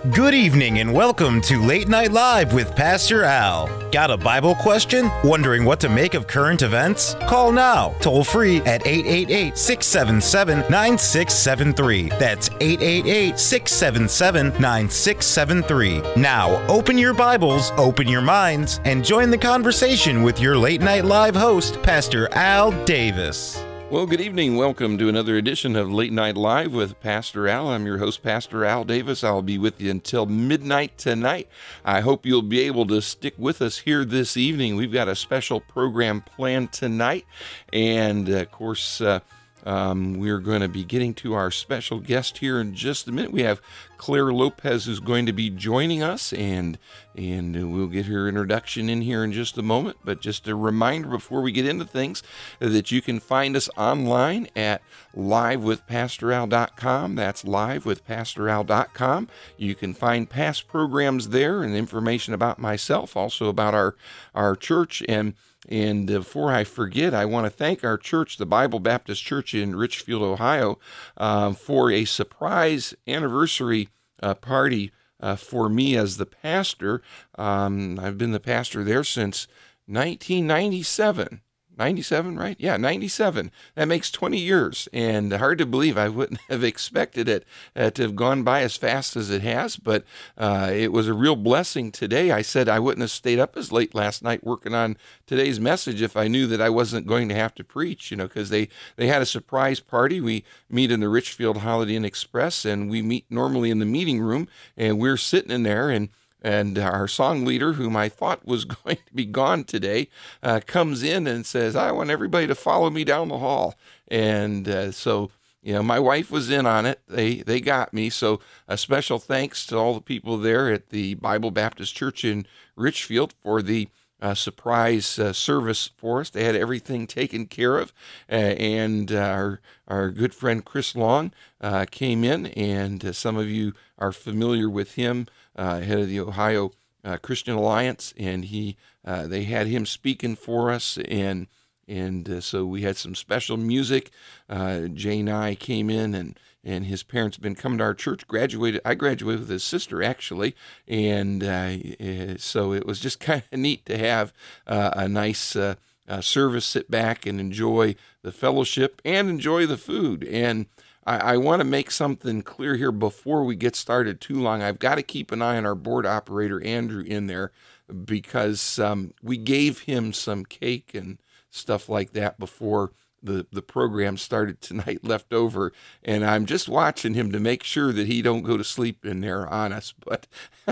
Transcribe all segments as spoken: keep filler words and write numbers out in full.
Good evening and welcome to Late Night Live with Pastor Al. Got a Bible question? Wondering what to make of current events? Call now, toll free at eight eight eight, six seven seven, nine six seven three. That's eight eight eight, six seven seven, nine six seven three. Now, open your Bibles, open your minds, and join the conversation with your Late Night Live host, Pastor Al Davis. Well, good evening. Welcome to another edition of Late Night Live with Pastor Al. I'm your host, Pastor Al Davis. I'll be with you until midnight tonight. I hope you'll be able to stick with us here this evening. We've got a special program planned tonight, and uh, of course, uh, um, we're going to be getting to our special guest here in just a minute. We have Claire Lopez who's going to be joining us, and and we'll get her introduction in here in just a moment. But just a reminder before we get into things that you can find us online at live with pastor al dot com. That's live with pastor al dot com. You can find past programs there and information about myself, also about our, our church. And And before I forget, I want to thank our church, the Bible Baptist Church in Richfield, Ohio, uh, for a surprise anniversary uh, party uh, for me as the pastor. Um, I've been the pastor there since nineteen ninety-seven. ninety-seven, right? Yeah, ninety-seven. That makes twenty years, and hard to believe I wouldn't have expected it uh, to have gone by as fast as it has, but uh, it was a real blessing today. I said I wouldn't have stayed up as late last night working on today's message if I knew that I wasn't going to have to preach, you know, because they, they had a surprise party. We meet in the Richfield Holiday Inn Express, and we meet normally in the meeting room, and we're sitting in there, and And our song leader, whom I thought was going to be gone today, uh, comes in and says, I want everybody to follow me down the hall. And uh, so, you know, my wife was in on it. They they got me. So a special thanks to all the people there at the Bible Baptist Church in Richfield for the uh, surprise uh, service for us. They had everything taken care of. Uh, and uh, our, our good friend Chris Long uh, came in, and uh, some of you are familiar with him. Uh, head of the Ohio uh, Christian Alliance, and he uh, they had him speaking for us, and and uh, so we had some special music. Uh, Jay and I came in, and and his parents have been coming to our church. Graduated, I graduated with his sister actually, and uh, so it was just kind of neat to have uh, a nice uh, uh, service, sit back and enjoy the fellowship and enjoy the food. And I, I want to make something clear here before we get started too long. I've got to keep an eye on our board operator, Andrew, in there, because um, we gave him some cake and stuff like that before the, the program started tonight, left over, and I'm just watching him to make sure that he don't go to sleep in there on us. But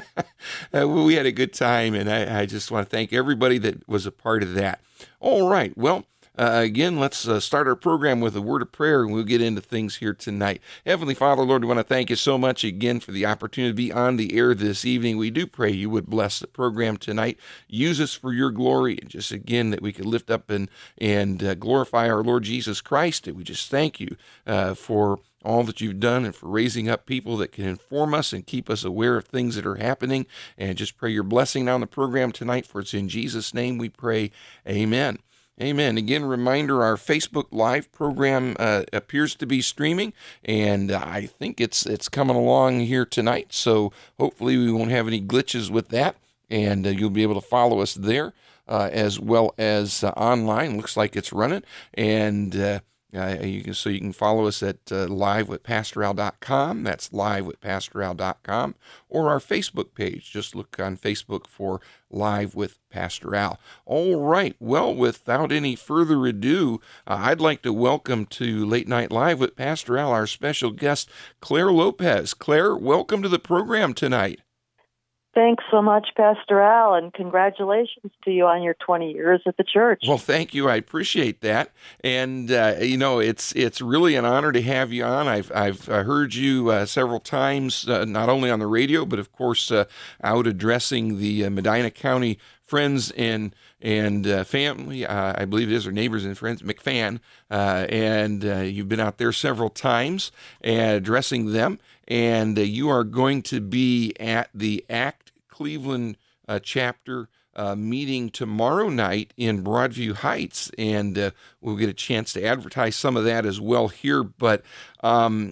we had a good time, and I, I just want to thank everybody that was a part of that. All right, well, Uh, again, let's uh, start our program with a word of prayer, and we'll get into things here tonight. Heavenly Father, Lord, we want to thank you so much again for the opportunity to be on the air this evening. We do pray you would bless the program tonight. Use us for your glory, and just again that we could lift up and, and uh, glorify our Lord Jesus Christ. And we just thank you uh, for all that you've done and for raising up people that can inform us and keep us aware of things that are happening. And just pray your blessing on the program tonight, for it's in Jesus' name we pray. Amen. Amen. Again, reminder, our Facebook Live program uh, appears to be streaming, and I think it's it's coming along here tonight, so hopefully we won't have any glitches with that, and uh, you'll be able to follow us there uh, as well as uh, online. Looks like it's running, and uh, uh, you can so you can follow us at uh, live with pastor al dot com. That's live with pastor al dot com, or our Facebook page. Just look on Facebook for Live with Pastor Al. All right. Well, without any further ado, uh, I'd like to welcome to Late Night Live with Pastor Al our special guest, Claire Lopez. Claire, welcome to the program tonight. Thanks so much, Pastor Al, and congratulations to you on your twenty years at the church. Well, thank you. I appreciate that. And, uh, you know, it's it's really an honor to have you on. I've, I've uh, heard you uh, several times, uh, not only on the radio, but, of course, uh, out addressing the uh, Medina County friends and and uh, family, uh, I believe it is, or neighbors and friends, McFan, uh, and uh, you've been out there several times and addressing them, and uh, you are going to be at the ACT Cleveland uh, chapter uh, meeting tomorrow night in Broadview Heights, and uh, we'll get a chance to advertise some of that as well here, but um,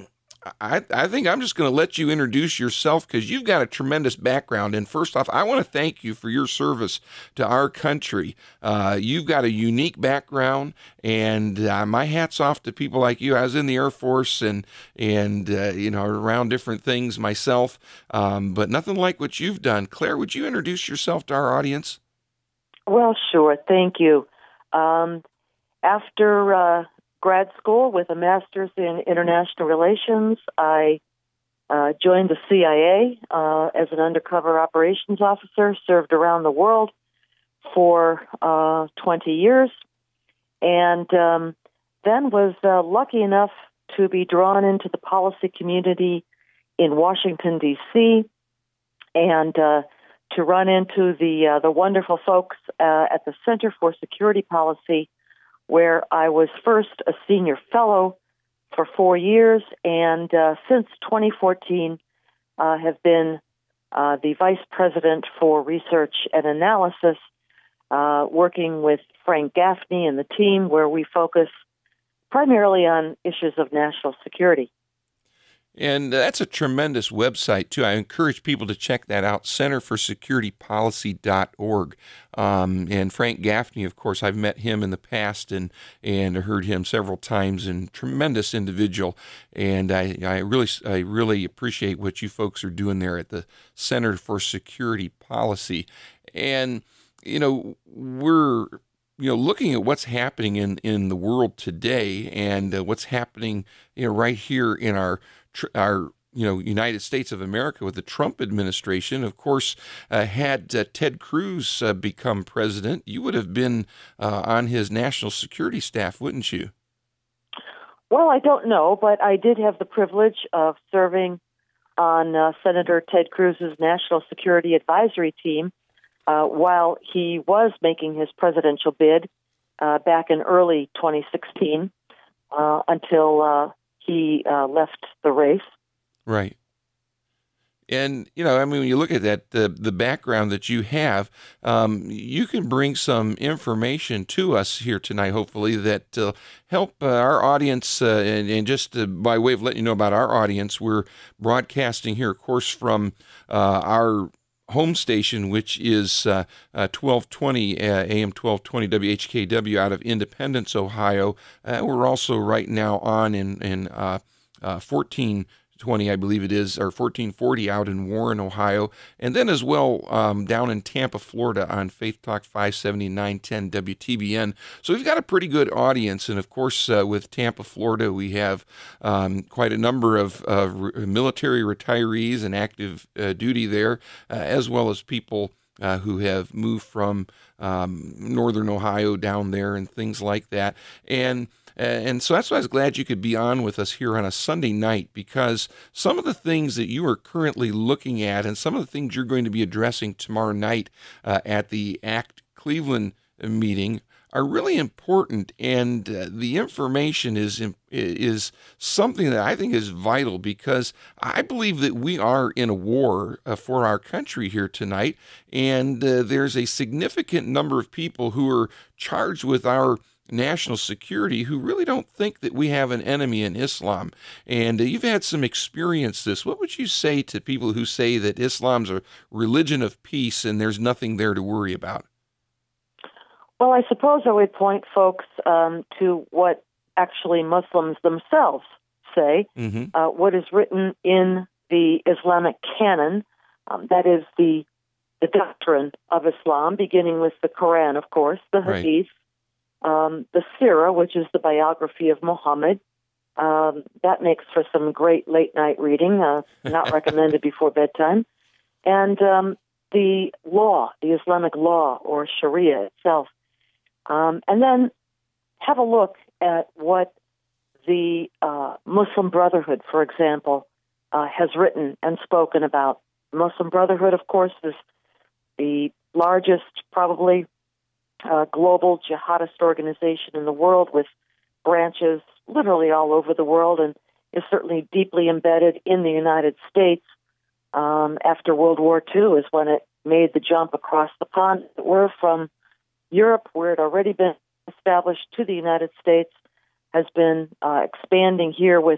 I, I think I'm just going to let you introduce yourself because you've got a tremendous background. And first off, I want to thank you for your service to our country. Uh, you've got a unique background, and uh, my hat's off to people like you. I was in the Air Force and, and uh, you know, around different things myself, um, but nothing like what you've done. Claire, would you introduce yourself to our audience? Well, sure. Thank you. Um, after... Uh grad school with a master's in international relations, I uh, joined the C I A uh, as an undercover operations officer, served around the world for uh, twenty years, and um, then was uh, lucky enough to be drawn into the policy community in Washington, D C, and uh, to run into the, uh, the wonderful folks uh, at the Center for Security Policy, where I was first a senior fellow for four years, and uh, since twenty fourteen uh, have been uh, the vice president for research and analysis, uh, working with Frank Gaffney and the team, where we focus primarily on issues of national security. And that's a tremendous website, too. I encourage people to check that out, center for security policy dot org. Um, and Frank Gaffney, of course, I've met him in the past and, and heard him several times, and tremendous individual. And I, I really I really appreciate what you folks are doing there at the Center for Security Policy. And, you know, we're... you know, looking at what's happening in, in the world today and uh, what's happening, you know, right here in our, our, you know, United States of America with the Trump administration, of course, uh, had uh, Ted Cruz uh, become president, you would have been uh, on his national security staff, wouldn't you? Well, I don't know, but I did have the privilege of serving on uh, Senator Ted Cruz's National Security Advisory Team Uh, while he was making his presidential bid uh, back in early twenty sixteen uh, until uh, he uh, left the race. Right. And, you know, I mean, when you look at that, the, the background that you have, um, you can bring some information to us here tonight, hopefully, that uh, help uh, our audience. Uh, and, and just uh, by way of letting you know about our audience, we're broadcasting here, of course, from uh, our home station, which is uh, uh, twelve twenty uh, A M twelve twenty W H K W out of Independence, Ohio. Uh, we're also right now on in in uh, uh, fourteen twenty, I believe it is, or fourteen forty out in Warren, Ohio, and then as well um, down in Tampa, Florida on Faith Talk five seventy, nine ten W T B N. So we've got a pretty good audience, and of course uh, with Tampa, Florida, we have um, quite a number of uh, re- military retirees and active uh, duty there, uh, as well as people uh, who have moved from um, northern Ohio down there and things like that. And And so that's why I was glad you could be on with us here on a Sunday night, because some of the things that you are currently looking at and some of the things you're going to be addressing tomorrow night uh, at the ACT Cleveland meeting are really important. And uh, the information is is something that I think is vital, because I believe that we are in a war uh, for our country here tonight. And uh, there's a significant number of people who are charged with our national security who really don't think that we have an enemy in Islam. And uh, you've had some experience this. What would you say to people who say that Islam's a religion of peace and there's nothing there to worry about? Well, I suppose I would point folks um, to what actually Muslims themselves say, mm-hmm. uh, what is written in the Islamic canon, um, that is the the doctrine of Islam, beginning with the Quran, of course, the Hadith, right. um, the Sirah, which is the biography of Muhammad. Um, that makes for some great late-night reading, uh, not recommended before bedtime. And um, the law, the Islamic law, or Sharia itself. Um, and then have a look at what the uh, Muslim Brotherhood, for example, uh, has written and spoken about. The Muslim Brotherhood, of course, is the largest, probably, uh, global jihadist organization in the world, with branches literally all over the world, and is certainly deeply embedded in the United States. Um, after World War Two is when it made the jump across the pond. We're from Europe, where it had already been established, to the United States, has been uh, expanding here with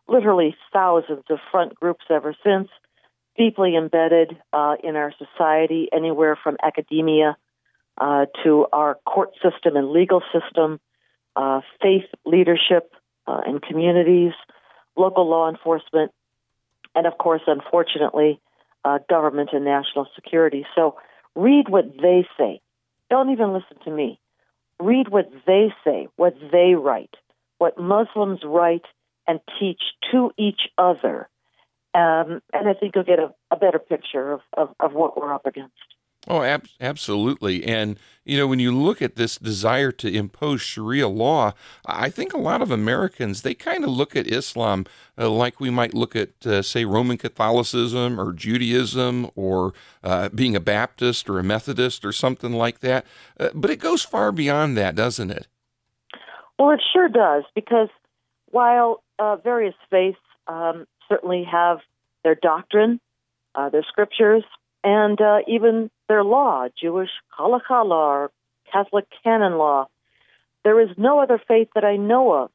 literally thousands of front groups ever since, deeply embedded uh, in our society, anywhere from academia uh, to our court system and legal system, uh, faith leadership uh, and communities, local law enforcement, and of course, unfortunately, uh, government and national security. So read what they say. Don't even listen to me. Read what they say, what they write, what Muslims write and teach to each other. Um, and I think you'll get a, a better picture of, of, of what we're up against. Oh, ab- absolutely. And, you know, when you look at this desire to impose Sharia law, I think a lot of Americans, they kind of look at Islam uh, like we might look at, uh, say, Roman Catholicism or Judaism or uh, being a Baptist or a Methodist or something like that. Uh, but it goes far beyond that, doesn't it? Well, it sure does, because while uh, various faiths um, certainly have their doctrine, uh, their scriptures, and uh, even their law, Jewish halakha law or Catholic canon law, there is no other faith that I know of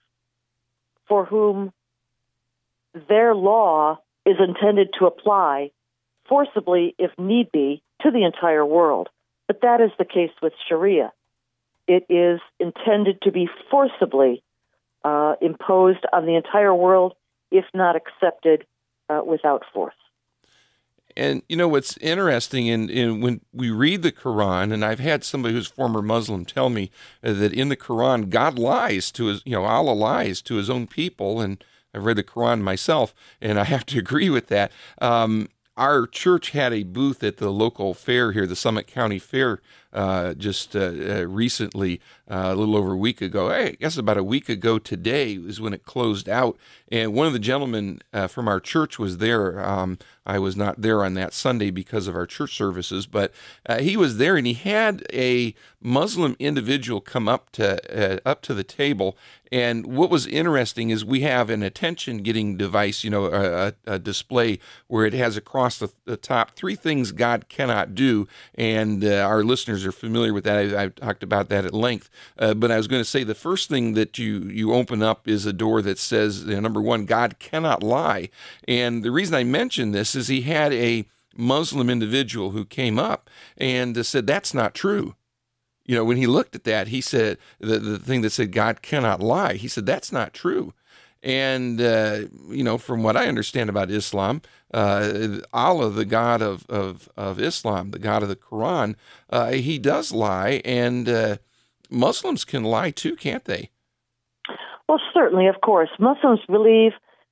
for whom their law is intended to apply forcibly, if need be, to the entire world. But that is the case with Sharia. It is intended to be forcibly uh, imposed on the entire world, if not accepted uh, without force. And, you know, what's interesting in, in when we read the Quran, and I've had somebody who's former Muslim tell me uh, that in the Quran, God lies to his, you know, Allah lies to his own people. And I've read the Quran myself, and I have to agree with that. Um, our church had a booth at the local fair here, the Summit County Fair, uh, just uh, uh, recently, uh, a little over a week ago. I guess about a week ago today was when it closed out. And one of the gentlemen uh, from our church was there. Um, I was not there on that Sunday because of our church services, but uh, he was there, and he had a Muslim individual come up to uh, up to the table. And what was interesting is we have an attention-getting device, you know, a, a display where it has across the, the top three things God cannot do, and uh, our listeners are familiar with that. I, I've talked about that at length. Uh, but I was going to say the first thing that you, you open up is a door that says, uh, number one, God cannot lie. And the reason I mention this is he had a Muslim individual who came up and uh, said, that's not true. You know, when he looked at that, he said, the, the thing that said God cannot lie, he said, that's not true. And, uh, you know, from what I understand about Islam, uh, Allah, the God of, of, of Islam, the God of the Quran, uh, he does lie, and uh, Muslims can lie too, can't they? Well, certainly, of course. Muslims believe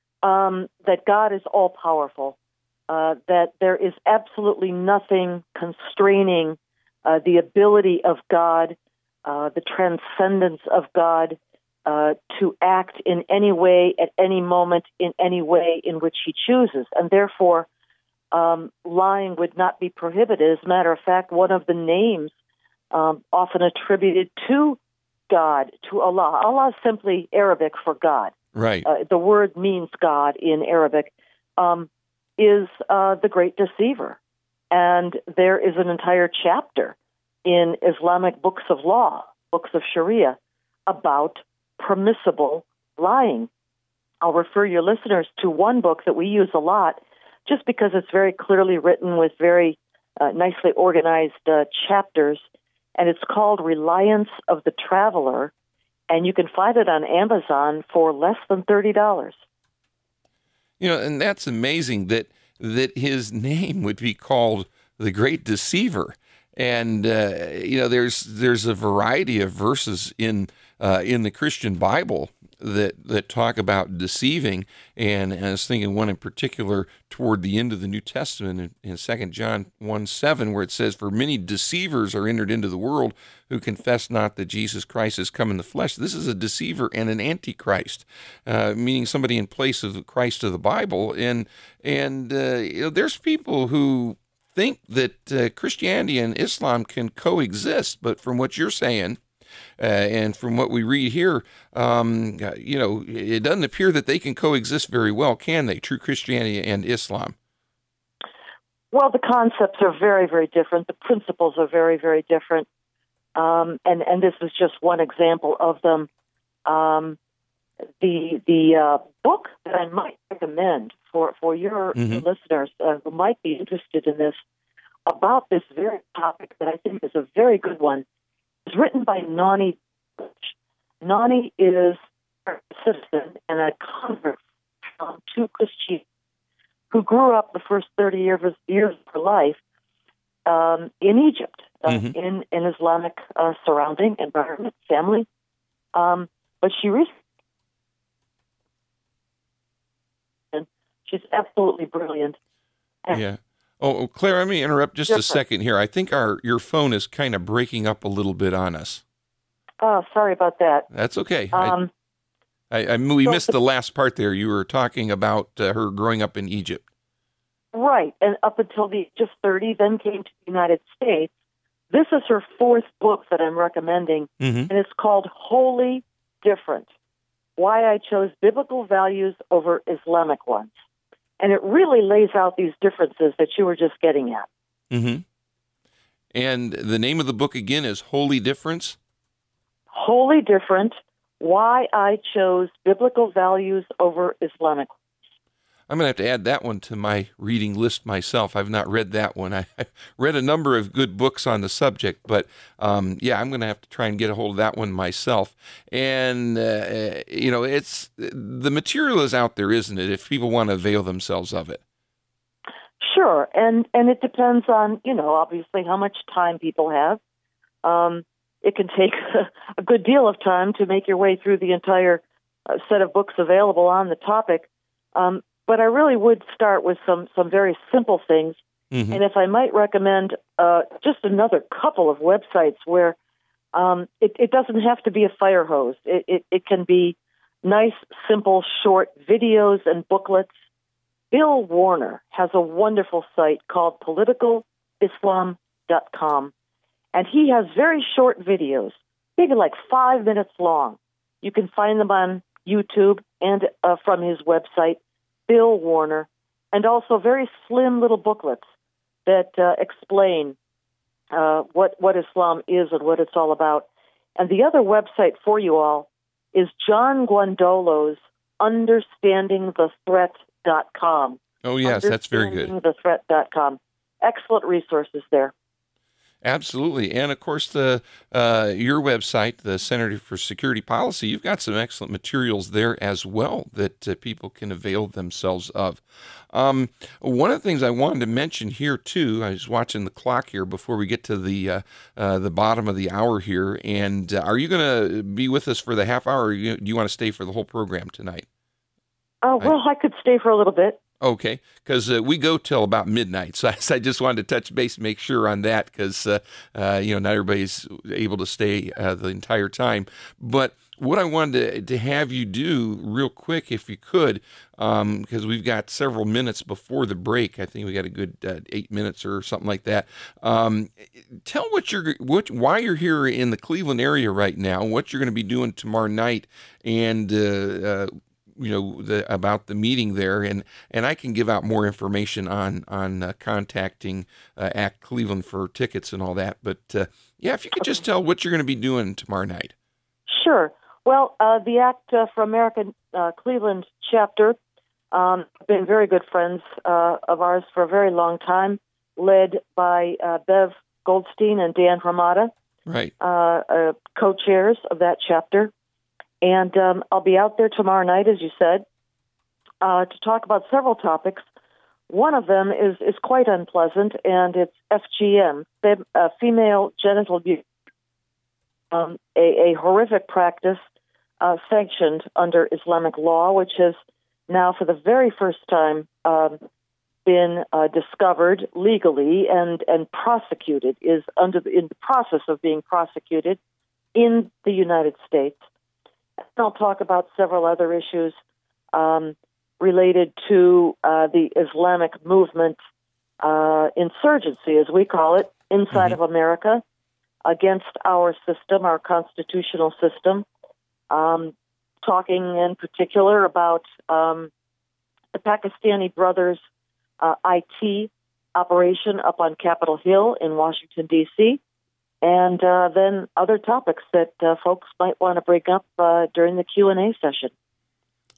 um, that God is all-powerful, uh, that there is absolutely nothing constraining uh, the ability of God, uh, the transcendence of God, uh, to act in any way, at any moment, in any way in which he chooses. And therefore, um, lying would not be prohibited. As a matter of fact, one of the names um, often attributed to God, to Allah. Allah is simply Arabic for God. Right. Uh, the word means God in Arabic, um, is uh, the great deceiver. And there is an entire chapter in Islamic books of law, books of Sharia, about permissible lying. I'll refer your listeners to one book that we use a lot, just because it's very clearly written with very uh, nicely organized uh, chapters, and it's called Reliance of the Traveler, and you can find it on Amazon for less than thirty dollars. You know, and that's amazing that that his name would be called the Great Deceiver. And uh, you know, there's there's a variety of verses in uh, in the Christian Bible that that talk about deceiving. And, and I was thinking one in particular toward the end of the New Testament in, in Second John one seven, where it says, "For many deceivers are entered into the world who confess not that Jesus Christ has come in the flesh." This is a deceiver and an antichrist, uh, meaning somebody in place of the Christ of the Bible. And and uh, you know, there's people who think that uh, Christianity and Islam can coexist, but from what you're saying, uh, and from what we read here, um, you know, it doesn't appear that they can coexist very well, can they? True Christianity and Islam. Well, the concepts are very, very different. The principles are very, very different. Um, and, and this is just one example of them. Um, the the uh, book that I might recommend for, for your Mm-hmm. listeners uh, who might be interested in this, about this very topic that I think is a very good one, is written by Nani. Nani is a citizen and a convert um, to Christianity who grew up the first thirty years, years of her life um, in Egypt, uh, Mm-hmm. in an Islamic uh, surrounding environment, family. Um, but she recently, she's absolutely brilliant. And Yeah. Oh, oh, Claire, let me interrupt just a Yes, sir. second here. I think our your phone is kind of breaking up a little bit on us. Oh, sorry about that. That's okay. I, Um, I, I we so missed the- the last part there. You were talking about uh, her growing up in Egypt. right, and up until the age of thirty, then came to the United States. This is her fourth book that I'm recommending, Mm-hmm. and it's called Wholly Different, Why I Chose Biblical Values Over Islamic Ones. And it really lays out these differences that you were just getting at. Mm-hmm. And the name of the book again is Holy Difference. Wholly Different, Why I Chose Biblical Values Over Islamic Ones. I'm going to have to add that one to my reading list myself. I've not read that one. I, I've read a number of good books on the subject, but um, yeah, I'm going to have to try and get a hold of that one myself. And, uh, you know, it's the material is out there, isn't it, if people want to avail themselves of it? Sure, and, and it depends on, you know, obviously how much time people have. Um, it can take a good deal of time to make your way through the entire uh, set of books available on the topic. Um, but I really would start with some, some very simple things. Mm-hmm. And if I might recommend uh, just another couple of websites where um, it, it doesn't have to be a fire hose. It, it, it can be nice, simple, short videos and booklets. Bill Warner has a wonderful site called political islam dot com, and he has very short videos, maybe like five minutes long. You can find them on YouTube and uh, from his website, Bill Warner, and also very slim little booklets that uh, explain uh, what, what Islam is and what it's all about. And the other website for you all is John Guandolo's understanding the threat dot com. Oh, yes, that's very good. understanding the threat dot com. Excellent resources there. Absolutely. And, of course, the uh, your website, the Center for Security Policy, you've got some excellent materials there as well that uh, people can avail themselves of. Um, one of the things I wanted to mention here, too, I was watching the clock here before we get to the uh, uh, the bottom of the hour here, and uh, are you going to be with us for the half hour, or you, do you want to stay for the whole program tonight? Oh, well, I, I could stay for a little bit. Okay, because uh, we go till about midnight, so I, I just wanted to touch base, make sure on that, because uh, uh, you know not everybody's able to stay uh, the entire time. But what I wanted to, to have you do real quick, if you could, because um, we've got several minutes before the break. I think we got a good uh, eight minutes or something like that. Um, tell what you're, what, why you're here in the Cleveland area right now, what you're going to be doing tomorrow night, and. Uh, uh, you know, the, about the meeting there, and, and I can give out more information on on uh, contacting uh, ACT Cleveland for tickets and all that. But uh, yeah, if you could just tell what you're going to be doing tomorrow night. Sure. Well, uh, the ACT uh, for America uh, Cleveland chapter um, have been very good friends uh, of ours for a very long time, led by uh, Bev Goldstein and Dan Ramada, Right. uh, uh, co-chairs of that chapter. And um, I'll be out there tomorrow night, as you said, uh, to talk about several topics. One of them is, is quite unpleasant, and it's F G M, fem, uh, female genital abuse, um, a, a horrific practice uh, sanctioned under Islamic law, which has now, for the very first time, um, been uh, discovered legally and, and prosecuted, is under the, in the process of being prosecuted in the United States. And I'll talk about several other issues um, related to uh, the Islamic movement uh, insurgency, as we call it, inside Mm-hmm. of America against our system, our constitutional system. Um, talking in particular about um, the Pakistani Brothers uh, I T operation up on Capitol Hill in Washington, D C, and uh, then other topics that uh, folks might want to bring up uh, during the Q and A session.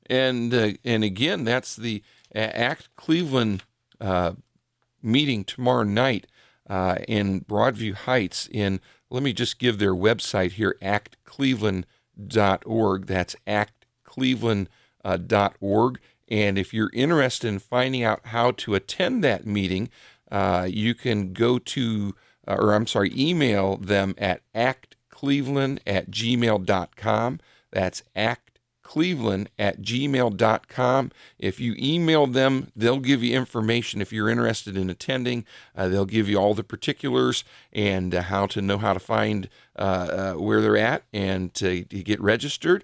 And uh, and again, that's the ACT Cleveland uh, meeting tomorrow night uh, in Broadview Heights. In let me just give their website here, act cleveland dot org. That's act cleveland dot org. And if you're interested in finding out how to attend that meeting, uh, you can go to, uh, or I'm sorry, email them at act cleveland at gmail dot com. That's act cleveland at gmail dot com. If you email them, they'll give you information if you're interested in attending. Uh, they'll give you all the particulars and uh, how to know how to find uh, uh, where they're at and to, to get registered.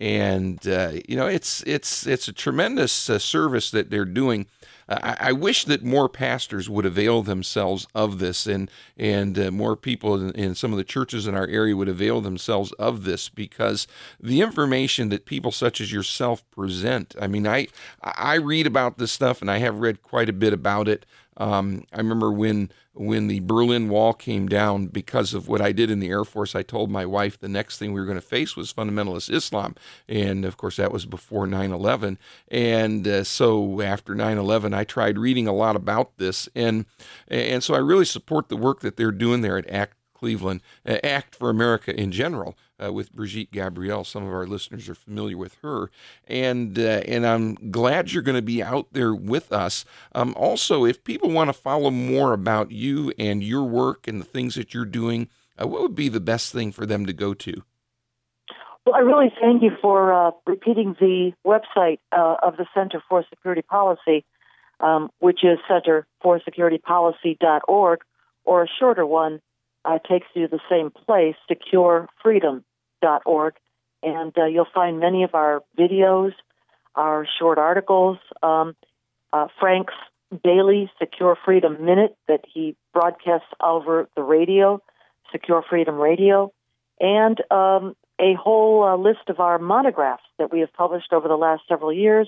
And uh, you know, it's it's it's a tremendous uh, service that they're doing. Uh, I, I wish that more pastors would avail themselves of this, and and uh, more people in, in some of the churches in our area would avail themselves of this, because the information that people such as yourself present. I mean, I I read about this stuff, and I have read quite a bit about it. Um, I remember when when the Berlin Wall came down, because of what I did in the Air Force, I told my wife the next thing we were going to face was fundamentalist Islam. And of course, that was before nine eleven. And uh, so after nine eleven, I tried reading a lot about this. And, and so I really support the work that they're doing there at ACT Cleveland, uh, ACT for America in general. Uh, with Brigitte Gabriel. Some of our listeners are familiar with her. And uh, and I'm glad you're going to be out there with us. Um, also, if people want to follow more about you and your work and the things that you're doing, uh, what would be the best thing for them to go to? Well, I really thank you for uh, repeating the website uh, of the Center for Security Policy, um, which is center for security policy dot org, or a shorter one uh, takes you to the same place, secure freedom dot org, and uh, you'll find many of our videos, our short articles, um, uh, Frank's daily Secure Freedom Minute that he broadcasts over the radio, Secure Freedom Radio, and um, a whole uh, list of our monographs that we have published over the last several years,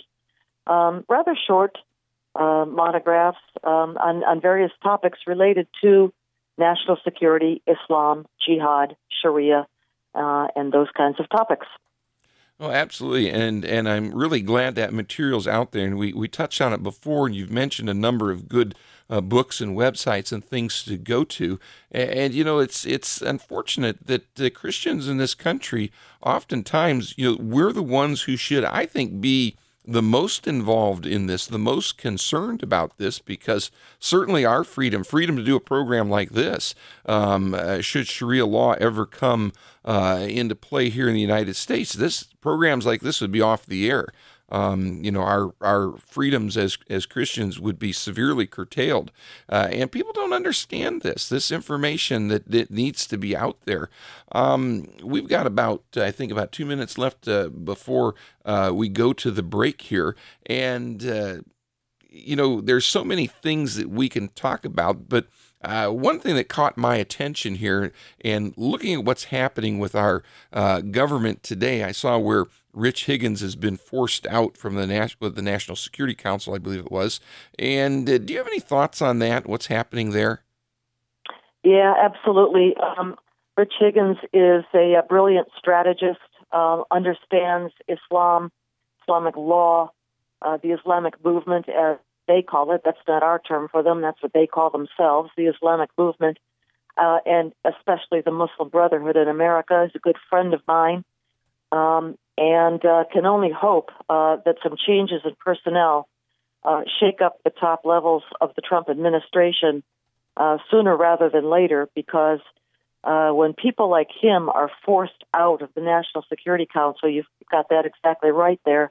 um, rather short uh, monographs um, on, on various topics related to national security, Islam, jihad, Sharia, Uh, and those kinds of topics. Oh, absolutely. And and I'm really glad that material's out there. And we, we touched on it before, and you've mentioned a number of good uh, books and websites and things to go to. And, and you know, it's it's unfortunate that uh, Christians in this country, oftentimes, you know, we're the ones who should, I think, be the most involved in this, the most concerned about this, because certainly our freedom, freedom to do a program like this, um, uh, should Sharia law ever come uh, into play here in the United States, this programs like this would be off the air. Um, you know, our our freedoms as as Christians would be severely curtailed, uh, and people don't understand this. This information that, that needs to be out there. Um, we've got about I think about two minutes left uh, before uh, we go to the break here, and uh, you know, there's so many things that we can talk about, but Uh, one thing that caught my attention here, and looking at what's happening with our uh, government today, I saw where Rich Higgins has been forced out from the, Nas- the National Security Council, I believe it was. And uh, do you have any thoughts on that? What's happening there? Yeah, absolutely. Um, Rich Higgins is a, a brilliant strategist, uh, understands Islam, Islamic law, uh, the Islamic movement as they call it. That's not our term for them. That's what they call themselves, the Islamic movement, uh, and especially the Muslim Brotherhood in America. Is a good friend of mine, um, and uh, can only hope uh, that some changes in personnel uh, shake up the top levels of the Trump administration uh, sooner rather than later, because uh, when people like him are forced out of the National Security Council, you've got that exactly right there,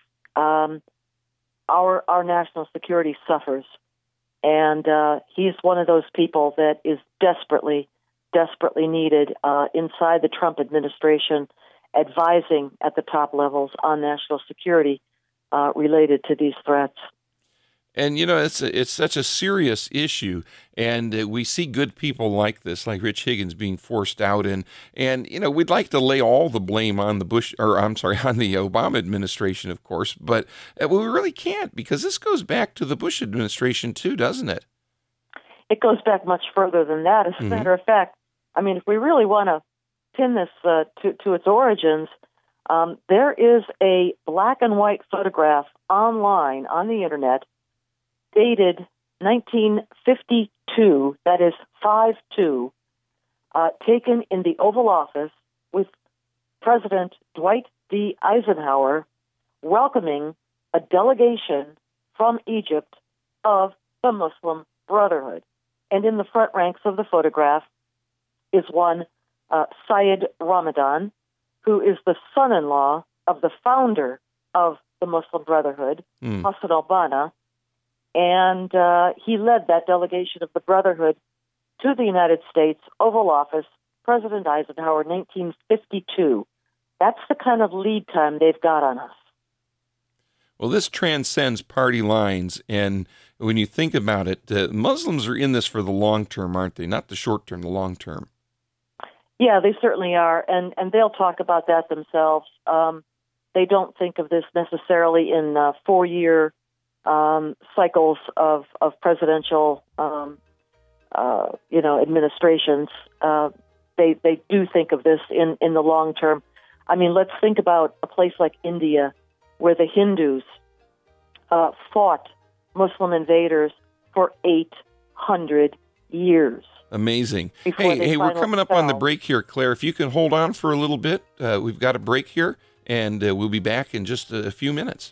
um, Our our national security suffers, and uh, he's one of those people that is desperately, desperately needed uh, inside the Trump administration, advising at the top levels on national security uh, related to these threats. And, you know, it's a, it's such a serious issue, and uh, we see good people like this, like Rich Higgins, being forced out. And, and, you know, we'd like to lay all the blame on the Bush, or I'm sorry, on the Obama administration, of course, but uh, we really can't, because this goes back to the Bush administration too, doesn't it? It goes back much further than that. As a mm-hmm. matter of fact, I mean, if we really want to pin this uh, to, to its origins, Um, there is a black and white photograph online on the internet dated nineteen fifty-two, that is five two, uh, taken in the Oval Office with President Dwight D. Eisenhower welcoming a delegation from Egypt of the Muslim Brotherhood. And in the front ranks of the photograph is one uh, Syed Ramadan, who is the son-in-law of the founder of the Muslim Brotherhood, mm. Hassan al-Banna, and uh, he led that delegation of the Brotherhood to the United States Oval Office, President Eisenhower, nineteen fifty-two. That's the kind of lead time they've got on us. Well, this transcends party lines, and when you think about it, uh, Muslims are in this for the long term, aren't they? Not the short term, the long term. Yeah, they certainly are, and, and they'll talk about that themselves. Um, they don't think of this necessarily in uh, four-year um, cycles of, of presidential, um, uh, you know, administrations. Uh, they they do think of this in, in the long term. I mean, let's think about a place like India, where the Hindus uh, fought Muslim invaders for eight hundred years. Amazing. Hey, hey, we're coming up fell. on the break here, Claire. If you can hold on for a little bit, uh, we've got a break here, and uh, we'll be back in just a few minutes.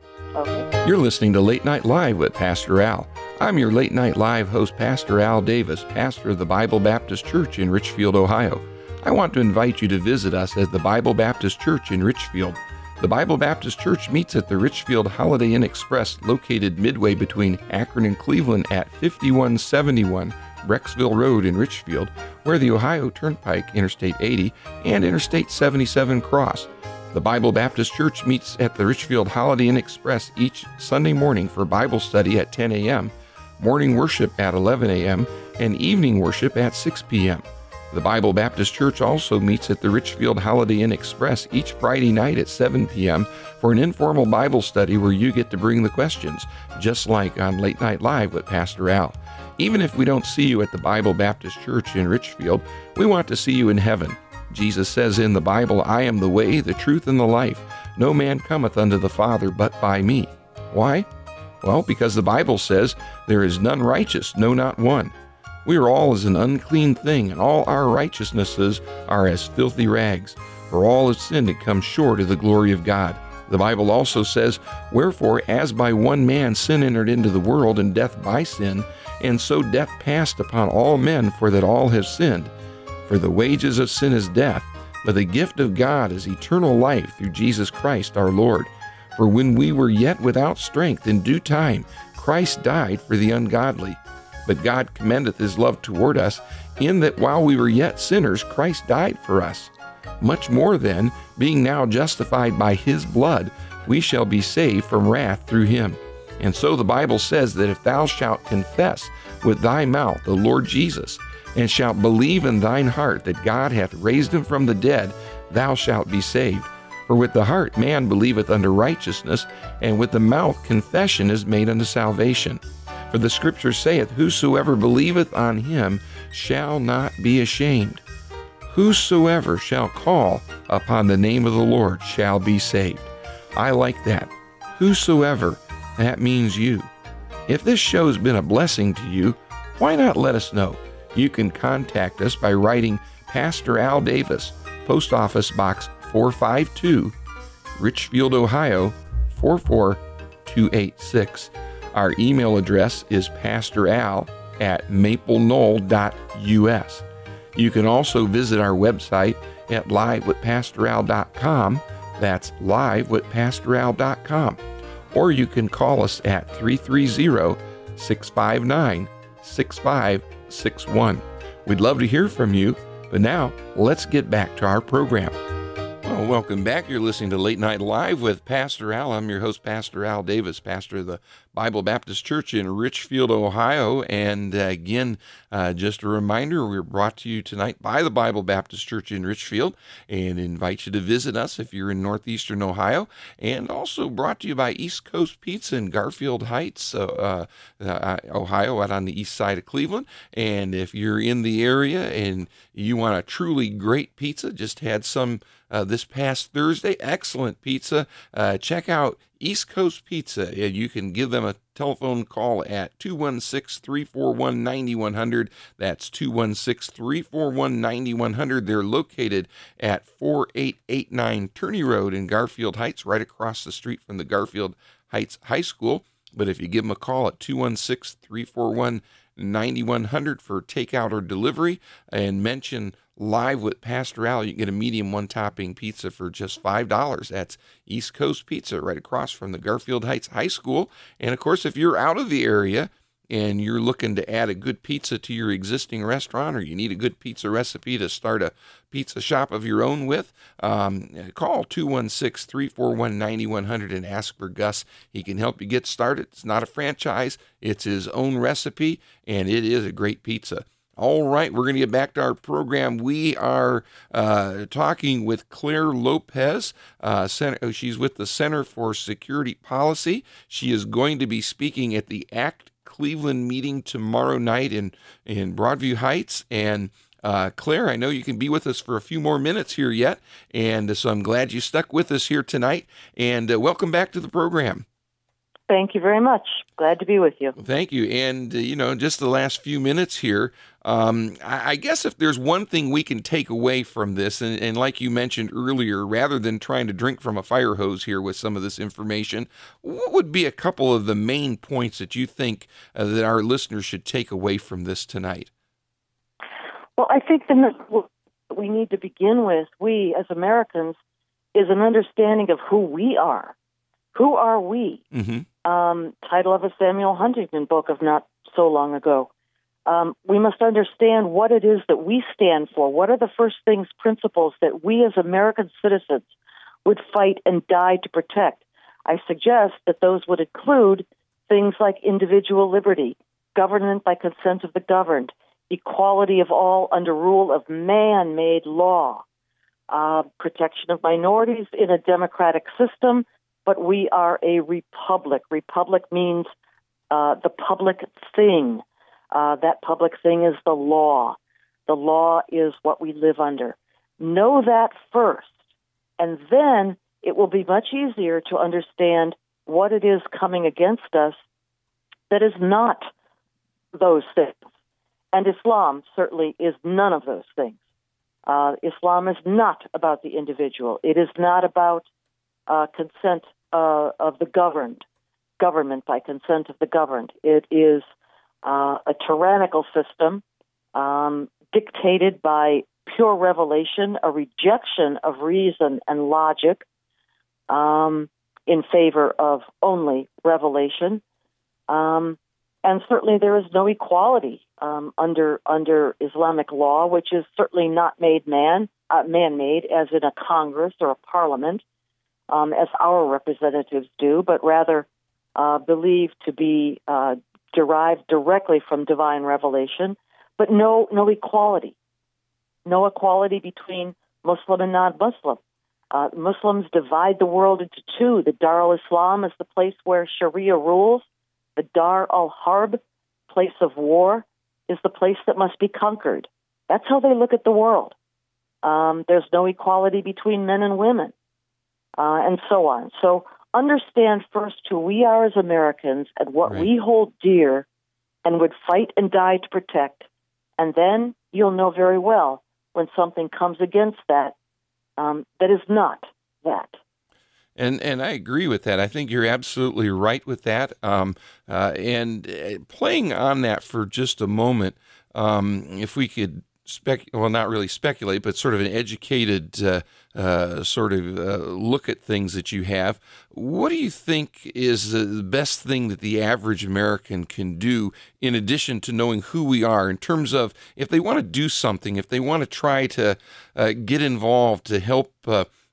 Okay. You're listening to Late Night Live with Pastor Al. I'm your Late Night Live host, Pastor Al Davis, pastor of the Bible Baptist Church in Richfield, Ohio. I want to invite you to visit us at the Bible Baptist Church in Richfield. The Bible Baptist Church meets at the Richfield Holiday Inn Express, located midway between Akron and Cleveland at fifty-one seventy-one Brecksville Road in Richfield, where the Ohio Turnpike, Interstate eighty, and Interstate seventy-seven cross. The Bible Baptist Church meets at the Richfield Holiday Inn Express each Sunday morning for Bible study at ten a.m., morning worship at eleven a.m., and evening worship at six p.m. The Bible Baptist Church also meets at the Richfield Holiday Inn Express each Friday night at seven p.m. for an informal Bible study where you get to bring the questions, just like on Late Night Live with Pastor Al. Even if we don't see you at the Bible Baptist Church in Richfield, we want to see you in heaven. Jesus says in the Bible, "I am the way, the truth, and the life. No man cometh unto the Father but by me." Why? Well, because the Bible says, "There is none righteous, no, not one. We are all as an unclean thing, and all our righteousnesses are as filthy rags. For all have sinned and come short of the glory of God." The Bible also says, "Wherefore, as by one man sin entered into the world, and death by sin, and so death passed upon all men, for that all have sinned. For the wages of sin is death, but the gift of God is eternal life through Jesus Christ our Lord. For when we were yet without strength, in due time Christ died for the ungodly. But God commendeth his love toward us, in that while we were yet sinners, Christ died for us. Much more then, being now justified by his blood, we shall be saved from wrath through him. And so the Bible says that if thou shalt confess with thy mouth the Lord Jesus, and shalt believe in thine heart that God hath raised him from the dead, thou shalt be saved. For with the heart man believeth unto righteousness, and with the mouth confession is made unto salvation. For the Scripture saith, Whosoever believeth on him shall not be ashamed. Whosoever shall call upon the name of the Lord shall be saved. I like that. Whosoever, that means you. If this show's been a blessing to you, why not let us know? You can contact us by writing Pastor Al Davis, Post Office Box four five two, Richfield, Ohio four four two eight six. Our email address is pastoral at maple knoll dot u s. You can also visit our website at live with pastor al dot com. That's live with pastor al dot com. Or you can call us at three three zero, six five nine, six five six one. We'd love to hear from you, but now let's get back to our program. Well, welcome back. You're listening to Late Night Live with Pastor Al. I'm your host, Pastor Al Davis, pastor of the Bible Baptist Church in Richfield, Ohio. And uh, again, uh, just a reminder, we're brought to you tonight by the Bible Baptist Church in Richfield, and invite you to visit us if you're in northeastern Ohio. And also brought to you by East Coast Pizza in Garfield Heights, uh, uh, Ohio, out on the east side of Cleveland. And if you're in the area and you want a truly great pizza, just had some uh, this past Thursday, excellent pizza, uh, check out East Coast Pizza, and you can give them a telephone call at two one six, three four one, nine one zero zero. That's two one six, three four one, nine one zero zero. They're located at four eight eight nine Turney Road in Garfield Heights, right across the street from the Garfield Heights High School. But if you give them a call at two one six, three four one, nine one zero zero for takeout or delivery, and mention Live with Pastor Al, you can get a medium one-topping pizza for just five dollars. That's East Coast Pizza right across from the Garfield Heights High School. And, of course, if you're out of the area and you're looking to add a good pizza to your existing restaurant, or you need a good pizza recipe to start a pizza shop of your own with, um, call two one six, three four one, nine one zero zero and ask for Gus. He can help you get started. It's not a franchise. It's his own recipe, and it is a great pizza. All right, we're going to get back to our program. We are uh, talking with Claire Lopez. Uh, Center, she's with the Center for Security Policy. She is going to be speaking at the ACT Cleveland meeting tomorrow night in, in Broadview Heights. And uh, Claire, I know you can be with us for a few more minutes here yet, and so I'm glad you stuck with us here tonight. And uh, welcome back to the program. Thank you very much. Glad to be with you. Thank you. And, uh, you know, just the last few minutes here, um, I, I guess if there's one thing we can take away from this, and, and like you mentioned earlier, rather than trying to drink from a fire hose here with some of this information, what would be a couple of the main points that you think uh, that our listeners should take away from this tonight? Well, I think the what we need to begin with, we as Americans, is an understanding of who we are. Who are we? Mm-hmm. Um, title of a Samuel Huntington book of not so long ago. Um, we must understand what it is that we stand for. What are the first things, principles that we as American citizens would fight and die to protect? I suggest that those would include things like individual liberty, government by consent of the governed, equality of all under rule of man-made law, uh, protection of minorities in a democratic system. But we are a republic. Republic means uh, the public thing. Uh, that public thing is the law. The law is what we live under. Know that first, and then it will be much easier to understand what it is coming against us that is not those things. And Islam certainly is none of those things. Uh, Islam is not about the individual. It is not about uh, consent uh, of the governed, government by consent of the governed. It is uh, a tyrannical system um, dictated by pure revelation, a rejection of reason and logic um, in favor of only revelation. Um, and certainly there is no equality um, under under Islamic law, which is certainly not made man, uh, man-made, as in a Congress or a parliament, um, as our representatives do, but rather uh, believed to be uh, derived directly from divine revelation, but no no equality. No equality between Muslim and non-Muslim. Uh, Muslims divide the world into two. The Dar al-Islam is the place where Sharia rules. The Dar al-Harb, place of war, is the place that must be conquered. That's how they look at the world. Um, there's no equality between men and women, uh, and so on. So understand first who we are as Americans and what right. we hold dear and would fight and die to protect, and then you'll know very well when something comes against that um, that is not that. And and I agree with that. I think you're absolutely right with that. Um, uh, and uh, playing on that for just a moment, um, if we could spec, well, not really speculate, but sort of an educated uh, uh, sort of uh, look at things that you have. What do you think is the best thing that the average American can do in addition to knowing who we are in terms of if they want to do something, if they want to try to uh, get involved to help uh,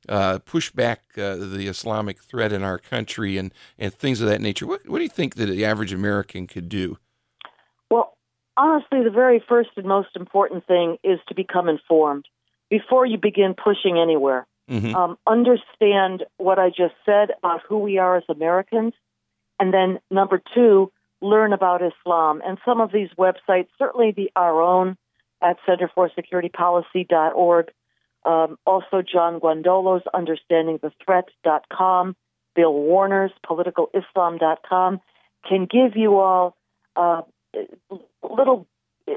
uh, push back uh, the Islamic threat in our country and, and things of that nature. What, what do you think that the average American could do? Well, honestly, the very first and most important thing is to become informed before you begin pushing anywhere. Mm-hmm. Um, understand what I just said about who we are as Americans. And then number two, learn about Islam. And some of these websites, certainly the our own at center for security policy dot org, um, also John Guandolo's understanding the threat dot com, Bill Warner's political islam dot com, can give you all uh, little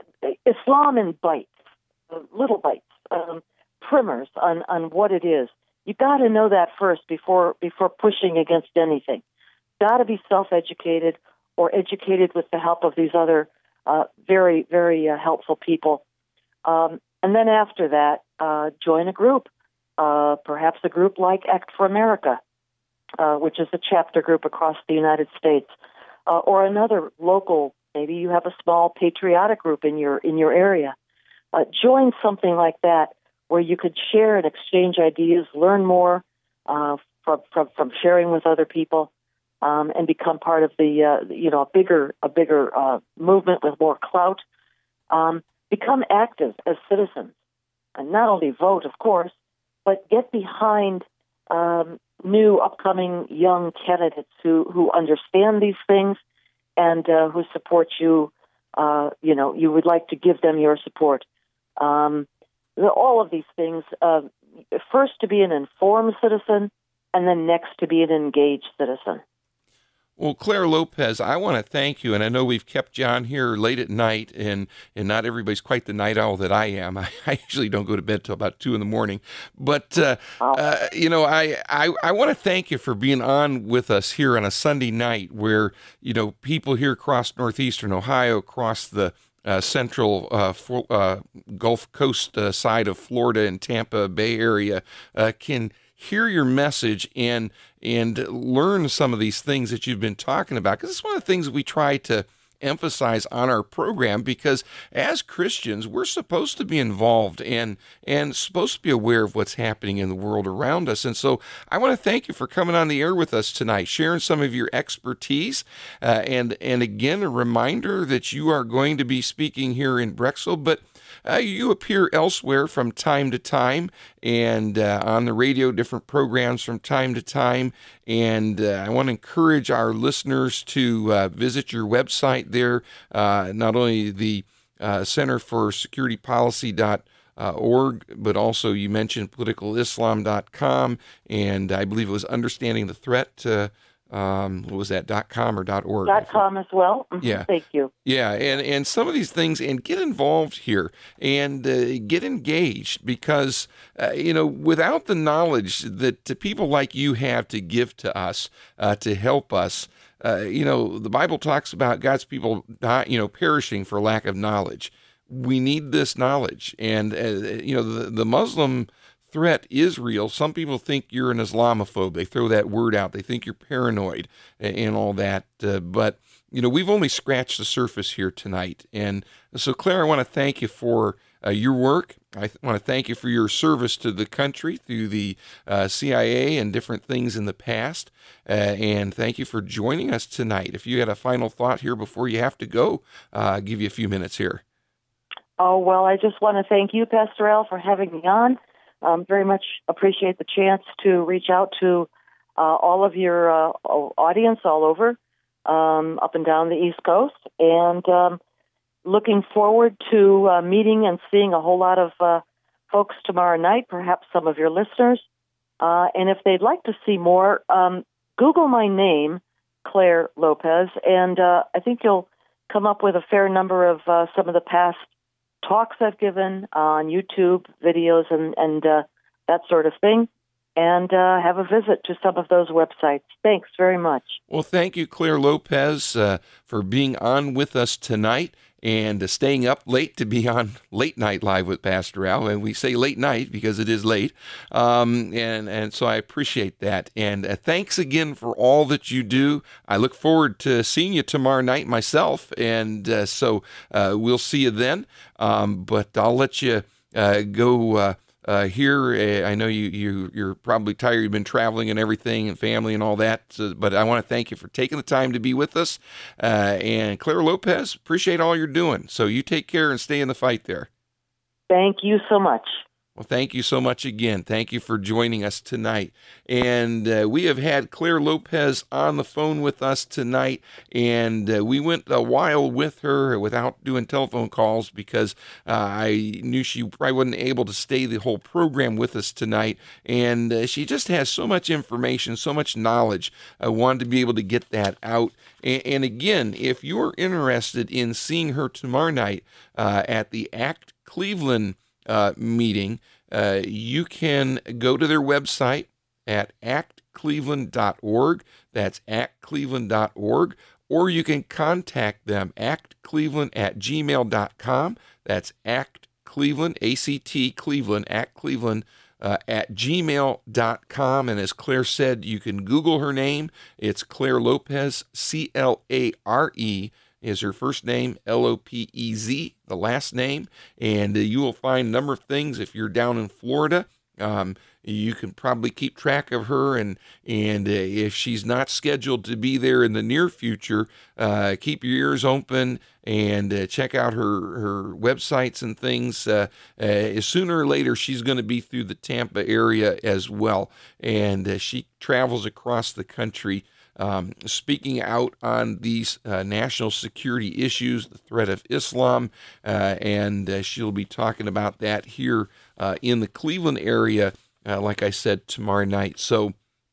Islam in bites, little bites. Um, primers on, on what it is. You got to know that first before before pushing against anything. Got to be self-educated or educated with the help of these other uh, very, very uh, helpful people. Um, and then after that, uh, join a group, uh, perhaps a group like Act for America, uh, which is a chapter group across the United States, uh, or another local. Maybe you have a small patriotic group in your in your area. Uh, join something like that, where you could share and exchange ideas, learn more uh, from, from from sharing with other people, um, and become part of the uh, you know a bigger a bigger uh, movement with more clout. Um, become active as citizens, and not only vote, of course, but get behind um, new upcoming young candidates who who understand these things and uh, who support you. Uh, you know, you would like to give them your support. Um, All of these things, uh, first to be an informed citizen, and then next to be an engaged citizen. Well, Claire Lopez, I want to thank you, and I know we've kept you on here late at night, and, and not everybody's quite the night owl that I am. I, I usually don't go to bed till about two in the morning. But, uh, oh. uh, you know, I, I, I want to thank you for being on with us here on a Sunday night where, you know, people here across northeastern Ohio, across the Uh, central uh, for, uh, Gulf Coast uh, side of Florida and Tampa Bay area uh, can hear your message and and learn some of these things that you've been talking about. Because it's one of the things we try to emphasize on our program, because as Christians, we're supposed to be involved and and supposed to be aware of what's happening in the world around us. And so I want to thank you for coming on the air with us tonight, sharing some of your expertise. Uh, and, and again, a reminder that you are going to be speaking here in Brexville, but Uh, you appear elsewhere from time to time and uh, on the radio, different programs from time to time. And uh, I want to encourage our listeners to uh, visit your website there, uh, not only the uh, Center for Security Policy dot org, but also you mentioned political islam dot com, and I believe it was Understanding the Threat. Uh, Um, what was that, .com or .org? .com as well. Yeah. Thank you. Yeah, and, and some of these things, and get involved here and uh, get engaged because, uh, you know, without the knowledge that uh, people like you have to give to us, uh, to help us, uh, you know, the Bible talks about God's people, not, you know, perishing for lack of knowledge. We need this knowledge. And, uh, you know, the, the Muslim threat is real. Some people think you're an Islamophobe. They throw that word out. They think you're paranoid and all that. Uh, but, you know, we've only scratched the surface here tonight. And so, Claire, I want to thank you for uh, your work. I th- want to thank you for your service to the country through the uh, C I A and different things in the past. Uh, and thank you for joining us tonight. If you had a final thought here before you have to go, uh, I'll give you a few minutes here. Oh, well, I just want to thank you, Pastor Al, for having me on. Um, very much appreciate the chance to reach out to uh, all of your uh, audience all over, um, up and down the East Coast, and um, looking forward to uh, meeting and seeing a whole lot of uh, folks tomorrow night, perhaps some of your listeners. Uh, and if they'd like to see more, um, Google my name, Claire Lopez, and uh, I think you'll come up with a fair number of uh, some of the past talks I've given on YouTube videos and, and uh, that sort of thing, and uh, have a visit to some of those websites. Thanks very much. Well, thank you, Claire Lopez, uh, for being on with us tonight and uh, staying up late to be on Late Night Live with Pastor Al. And we say late night because it is late. Um, and, and so I appreciate that. And uh, thanks again for all that you do. I look forward to seeing you tomorrow night myself. And uh, so uh, we'll see you then. Um, but I'll let you uh, go uh, uh, here. Uh, I know you, you, you're probably tired. You've been traveling and everything and family and all that. So, but I want to thank you for taking the time to be with us. Uh, and Claire Lopez, appreciate all you're doing. So you take care and stay in the fight there. Thank you so much. Well, thank you so much again. Thank you for joining us tonight. And uh, we have had Claire Lopez on the phone with us tonight, and uh, we went a while with her without doing telephone calls because uh, I knew she probably wasn't able to stay the whole program with us tonight. And uh, she just has so much information, so much knowledge. I wanted to be able to get that out. And, and again, if you're interested in seeing her tomorrow night uh, at the ACT Cleveland Uh, meeting, uh, you can go to their website at act cleveland dot org. That's act cleveland dot org. Or you can contact them, actcleveland at gmail dot com. That's actcleveland, A C T Cleveland, actcleveland uh, at gmail dot com. And as Claire said, you can Google her name. It's Claire Lopez, C L A R E is her first name, L O P E Z, the last name, and uh, you will find a number of things. If you're down in Florida, um, you can probably keep track of her, and and uh, if she's not scheduled to be there in the near future, uh, keep your ears open and uh, check out her, her websites and things. Uh, uh, sooner or later, she's going to be through the Tampa area as well, and uh, she travels across the country Um, speaking out on these uh, national security issues, the threat of Islam, uh, and uh, she'll be talking about that here uh, in the Cleveland area, uh, like I said, tomorrow night. So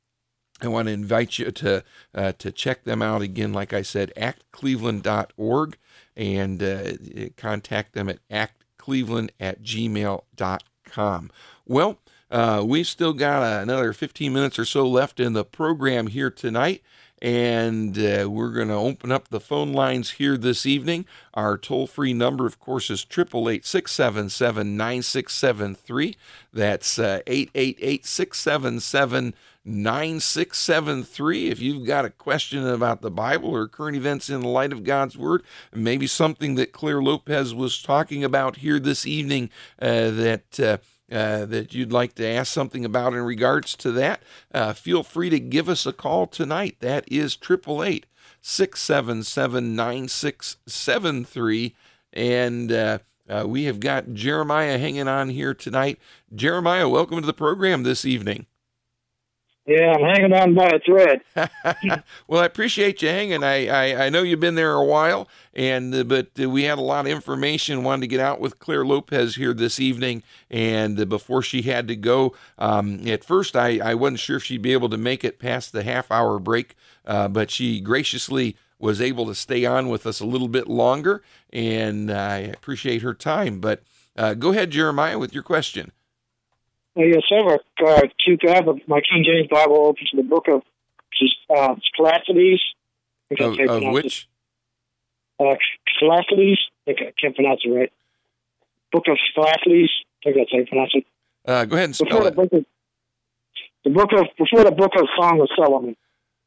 I want to invite you to uh, to check them out again, like I said, act cleveland dot org, and uh, contact them at actcleveland at gmail dot com. Well, uh, we've still got uh, another fifteen minutes or so left in the program here tonight. And uh, we're going to open up the phone lines here this evening. Our toll-free number, of course, is eight eight eight, six seven seven, nine six seven three. That's uh, eight eight eight, six seven seven, nine six seven three. If you've got a question about the Bible or current events in the light of God's Word, maybe something that Claire Lopez was talking about here this evening uh, that uh, Uh, that you'd like to ask something about in regards to that, uh, feel free to give us a call tonight. That is eight eight eight, six seven seven, nine six seven three. And uh, uh, we have got Jeremiah hanging on here tonight. Jeremiah, welcome to the program this evening. Yeah, I'm hanging on by a thread. Well, I appreciate you hanging. I, I, I know you've been there a while, and uh, but uh, we had a lot of information, wanted to get out with Claire Lopez here this evening, and uh, before she had to go, um, at first I, I wasn't sure if she'd be able to make it past the half-hour break, uh, but she graciously was able to stay on with us a little bit longer, and I appreciate her time. But uh, go ahead, Jeremiah, with your question. Uh, yes, sir. Uh, to God, my King James Bible opens to the book of uh, Scholastides. Of, of which? Uh, Scholastides. I can't pronounce it right. Book of Scholastides. I think that's how you pronounce it. Uh, go ahead and spell before it. The book, of, the book of before the book of Song of Solomon.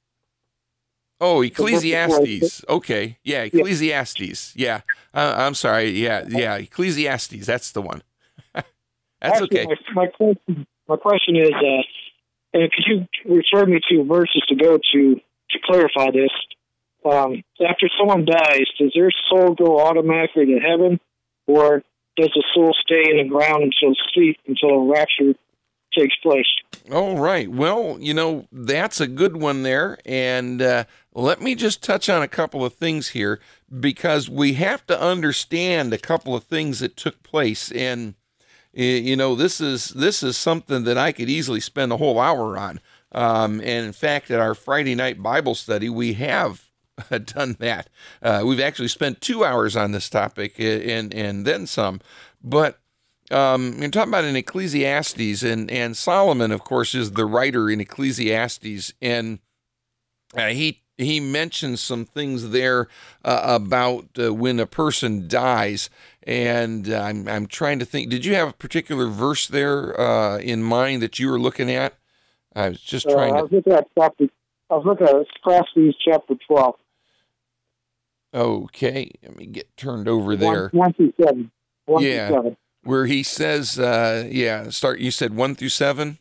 Oh, Ecclesiastes. Okay, yeah, Ecclesiastes. Yeah, uh, I'm sorry. Yeah, yeah, Ecclesiastes. That's the one. That's Actually, okay. My, my, question, my question is, uh, uh, could you refer me to verses to go to to clarify this? Um, after someone dies, does their soul go automatically to heaven, or does the soul stay in the ground until sleep, until a rapture takes place? All right. Well, you know, that's a good one there. And uh, let me just touch on a couple of things here, because we have to understand a couple of things that took place. And you know, this is this is something that I could easily spend a whole hour on. Um, and in fact, at our Friday night Bible study, we have done that. Uh, we've actually spent two hours on this topic and and then some. But um, you're talking about in Ecclesiastes, and and Solomon, of course, is the writer in Ecclesiastes, and uh, he he mentions some things there uh, about uh, when a person dies. And uh, I'm I'm trying to think. Did you have a particular verse there uh, in mind that you were looking at? I was just trying uh, I was looking at chapter. I was looking at Ecclesiastes chapter twelve. Okay, let me get turned over there. One, one through seven. One yeah. through seven. where he says, uh, yeah, start, you said one through seven?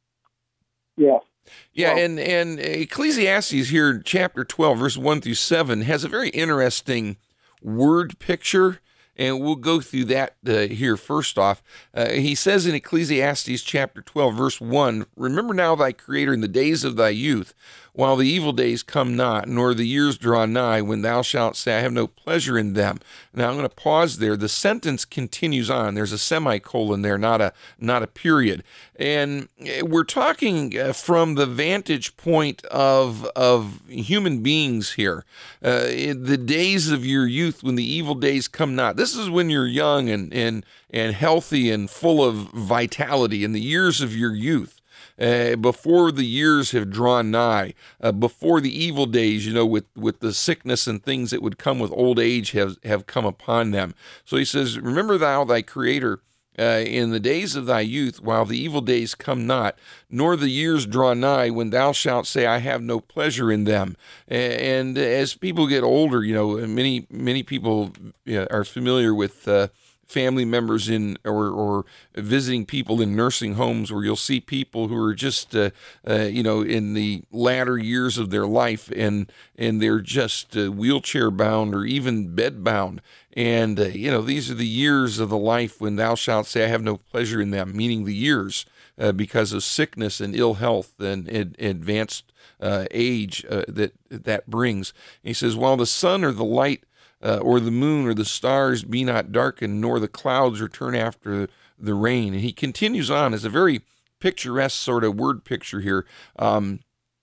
Yeah. Yeah, and, and Ecclesiastes here, chapter twelve, verse one through seven, has a very interesting word picture, and we'll go through that uh, here first off. Uh, he says in Ecclesiastes chapter twelve, verse one, "Remember now thy Creator in the days of thy youth, while the evil days come not, nor the years draw nigh, when thou shalt say, I have no pleasure in them." Now I'm going to pause there. The sentence continues on. There's a semicolon there, not a not a period. And we're talking uh, from the vantage point of of human beings here. Uh, in the days of your youth, when the evil days come not. This is when you're young and and and healthy and full of vitality, in the years of your youth. Uh, before the years have drawn nigh, uh, before the evil days, you know, with, with the sickness and things that would come with old age have, have come upon them. So he says, "Remember thou thy Creator uh, in the days of thy youth, while the evil days come not, nor the years draw nigh, when thou shalt say, I have no pleasure in them." And as people get older, you know, many, many people you know, are familiar with uh, family members in or, or visiting people in nursing homes, where you'll see people who are just uh, uh, you know in the latter years of their life, and and they're just uh, wheelchair bound or even bed bound, and uh, you know these are the years of the life when thou shalt say, I have no pleasure in them, meaning the years uh, because of sickness and ill health and, and advanced uh, age uh, that that brings. And he says, while the sun or the light Uh, or the moon or the stars be not darkened, nor the clouds return after the rain. And he continues on as a very picturesque sort of word picture here. Um,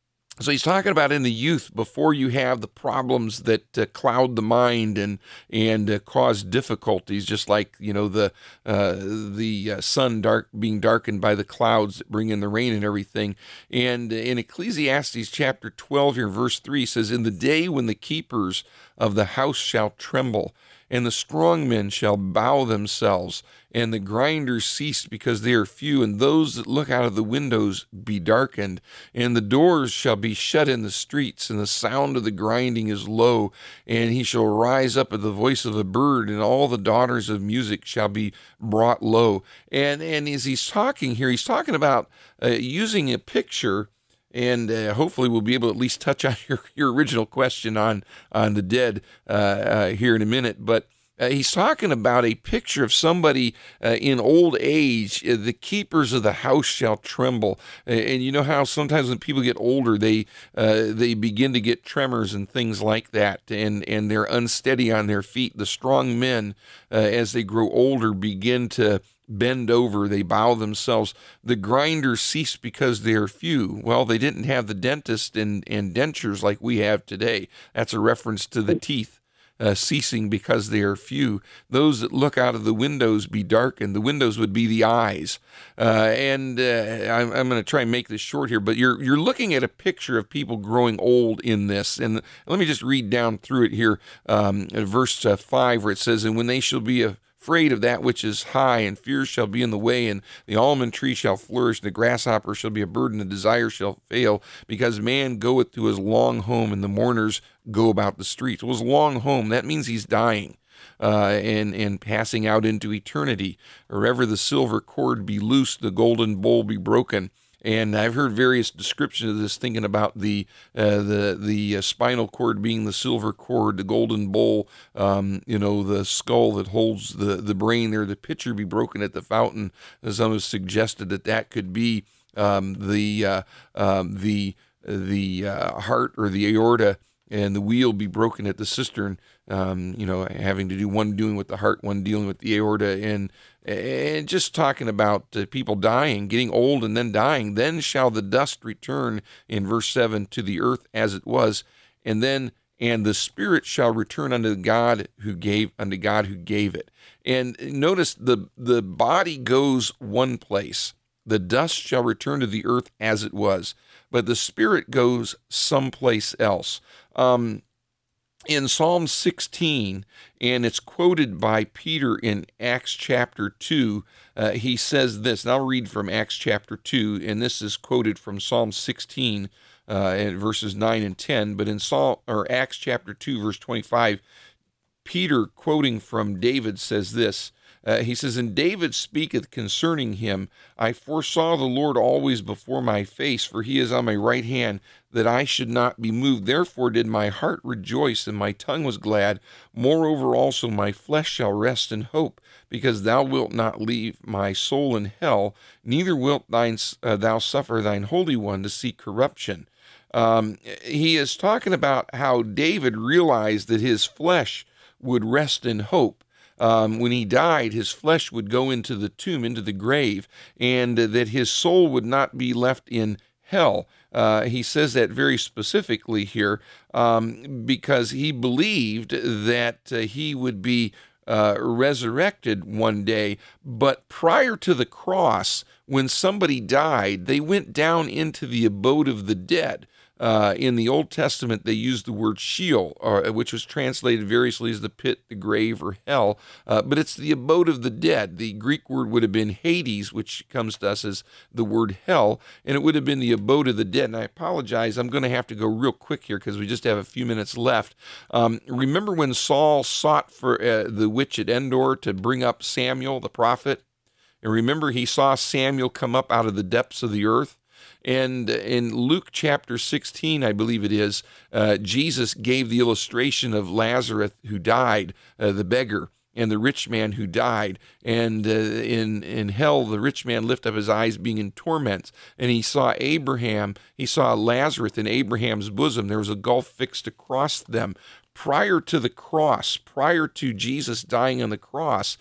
so he's talking about in the youth, before you have the problems that uh, cloud the mind and and uh, cause difficulties, just like you know the uh, the uh, sun dark being darkened by the clouds that bring in the rain and everything. And in Ecclesiastes chapter twelve here, verse three says, "In the day when the keepers of the house shall tremble, and the strong men shall bow themselves, and the grinders cease because they are few, and those that look out of the windows be darkened, and the doors shall be shut in the streets, and the sound of the grinding is low, and he shall rise up at the voice of a bird, and all the daughters of music shall be brought low." And and as he's talking here, he's talking about uh, using a picture. And uh, hopefully we'll be able to at least touch on your, your original question on, on the dead uh, uh, here in a minute. But uh, he's talking about a picture of somebody uh, in old age. Uh, the keepers of the house shall tremble. Uh, and you know how sometimes when people get older, they uh, they begin to get tremors and things like that. And, and they're unsteady on their feet. The strong men, uh, as they grow older, begin to bend over, they bow themselves. The grinders cease because they are few. Well, they didn't have the dentist and, and dentures like we have today. That's a reference to the teeth uh, ceasing because they are few. Those that look out of the windows be darkened. The windows would be the eyes. Uh, and uh, I'm, I'm going to try and make this short here, but you're you're looking at a picture of people growing old in this. And let me just read down through it here, um, verse uh, five, where it says, "And when they shall be a afraid of that which is high, and fears shall be in the way, and the almond tree shall flourish, and the grasshopper shall be a burden, and desire shall fail, because man goeth to his long home, and the mourners go about the streets." Well, his long home, that means he's dying. Uh, and and passing out into eternity. "Or ever the silver cord be loosed, the golden bowl be broken." And I've heard various descriptions of this, thinking about the uh, the the uh, spinal cord being the silver cord, the golden bowl, um, you know, the skull that holds the, the brain there, the pitcher be broken at the fountain. Some have suggested that that could be um, the uh, um, the the uh, heart or the aorta, and the wheel be broken at the cistern, um, you know, having to do one doing with the heart, one dealing with the aorta, and and just talking about uh, people dying, getting old and then dying. "Then shall the dust return," in verse seven, "to the earth as it was, and then and the spirit shall return unto God who gave unto God who gave it." And notice the the body goes one place. The dust shall return to the earth as it was, but the spirit goes someplace else. Um, in Psalm sixteen, and it's quoted by Peter in Acts chapter two, uh, he says this, and I'll read from Acts chapter two, and this is quoted from Psalm sixteen, uh, and verses nine and ten, but in Psalm, or Acts chapter two, verse twenty-five, Peter, quoting from David, says this. Uh, he says, "And David speaketh concerning him, I foresaw the Lord always before my face, for he is on my right hand, that I should not be moved. Therefore did my heart rejoice, and my tongue was glad. Moreover also my flesh shall rest in hope, because thou wilt not leave my soul in hell, neither wilt thine, uh, thou suffer thine Holy One to see corruption." Um, he is talking about how David realized that his flesh would rest in hope. Um, when he died, his flesh would go into the tomb, into the grave, and uh, that his soul would not be left in hell. Uh, he says that very specifically here um, because he believed that uh, he would be uh, resurrected one day. But prior to the cross, when somebody died, they went down into the abode of the dead. Uh, in the Old Testament, they used the word Sheol, or, which was translated variously as the pit, the grave, or hell, uh, but it's the abode of the dead. The Greek word would have been Hades, which comes to us as the word hell, and it would have been the abode of the dead. And I apologize, I'm going to have to go real quick here because we just have a few minutes left. Um, remember when Saul sought for uh, the witch at Endor to bring up Samuel, the prophet? And remember, he saw Samuel come up out of the depths of the earth? And in Luke chapter sixteen, I believe it is, uh, Jesus gave the illustration of Lazarus who died, uh, the beggar, and the rich man who died. And uh, in, in hell, the rich man lifted up his eyes being in torments, and he saw Abraham, he saw Lazarus in Abraham's bosom. There was a gulf fixed across them. Prior to the cross, prior to Jesus dying on the cross,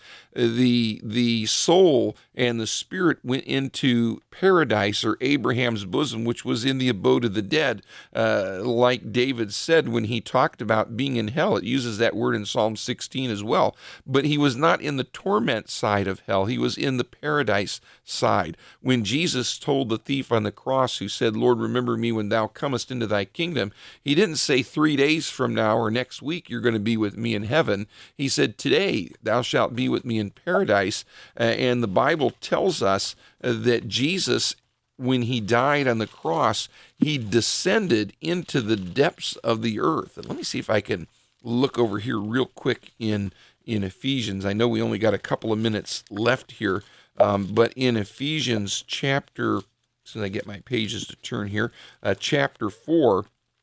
the the soul and the spirit went into paradise, or Abraham's bosom, which was in the abode of the dead. Uh, like David said when he talked about being in hell, it uses that word in Psalm sixteen as well. But he was not in the torment side of hell. He was in the paradise side. When Jesus told the thief on the cross who said, "Lord, remember me when thou comest into thy kingdom," he didn't say three days from now or next week you're going to be with me in heaven. He said, "Today thou shalt be with me in paradise." Uh, and the Bible tells us uh, that Jesus, when he died on the cross, he descended into the depths of the earth. And let me see if I can look over here real quick in, in Ephesians. I know we only got a couple of minutes left here, um, but in Ephesians chapter, as soon as I get my pages to turn here, uh, chapter four,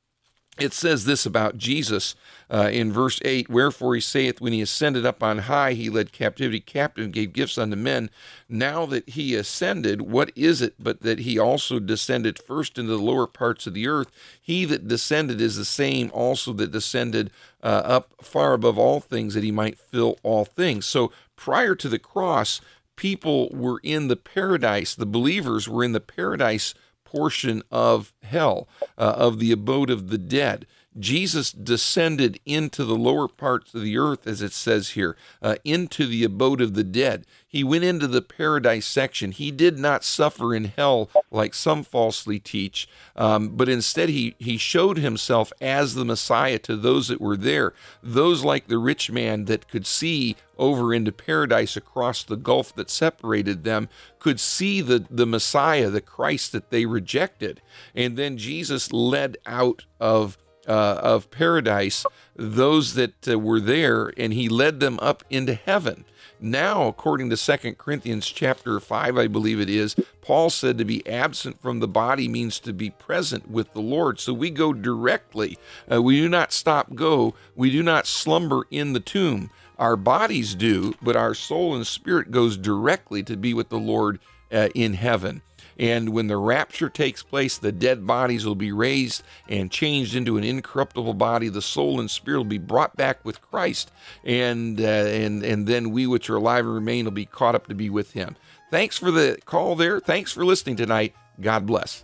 it says this about Jesus uh, in verse eight, "Wherefore he saith, when he ascended up on high, he led captivity captive and gave gifts unto men. Now that he ascended, what is it but that he also descended first into the lower parts of the earth? He that descended is the same also that descended uh, up far above all things, that he might fill all things." So prior to the cross, people were in the paradise. The believers were in the paradise portion of hell, uh, of the abode of the dead. Jesus descended into the lower parts of the earth, as it says here, uh, into the abode of the dead. He went into the paradise section. He did not suffer in hell like some falsely teach, um, but instead he, he showed himself as the Messiah to those that were there, those like the rich man that could see over into paradise across the gulf that separated them, could see the, the Messiah, the Christ that they rejected. And then Jesus led out of Uh, of paradise those that uh, were there, and he led them up into heaven. Now, according to Second Corinthians chapter five, I believe it is, Paul said to be absent from the body means to be present with the Lord. So we go directly. Uh, we do not stop go. We do not slumber in the tomb. Our bodies do, but our soul and spirit goes directly to be with the Lord uh, in heaven. And when the rapture takes place, the dead bodies will be raised and changed into an incorruptible body. The soul and spirit will be brought back with Christ, and uh, and and then we which are alive and remain will be caught up to be with him. Thanks for the call there. Thanks for listening tonight. God bless.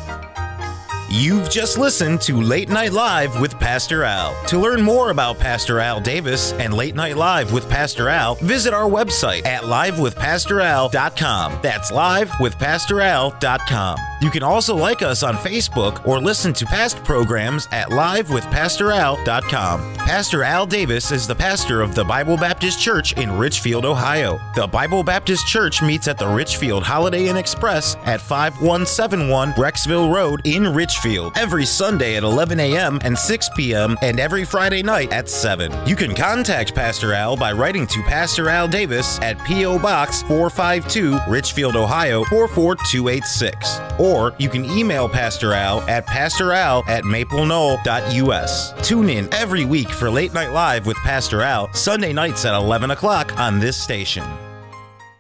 You've just listened to Late Night Live with Pastor Al. To learn more about Pastor Al Davis and Late Night Live with Pastor Al, visit our website at live with pastor al dot com. That's live with pastor al dot com. You can also like us on Facebook or listen to past programs at live with pastor al dot com. Pastor Al Davis is the pastor of the Bible Baptist Church in Richfield, Ohio. The Bible Baptist Church meets at the Richfield Holiday Inn Express at five one seven one Brecksville Road in Richfield, Richfield every Sunday at eleven a.m. and six p.m. and every Friday night at seven. You can contact Pastor Al by writing to Pastor Al Davis at P O. Box four five two, Richfield, Ohio four four two eight six. Or you can email Pastor Al at pastoral at maple knoll dot u s. Tune in every week for Late Night Live with Pastor Al, Sunday nights at eleven o'clock on this station.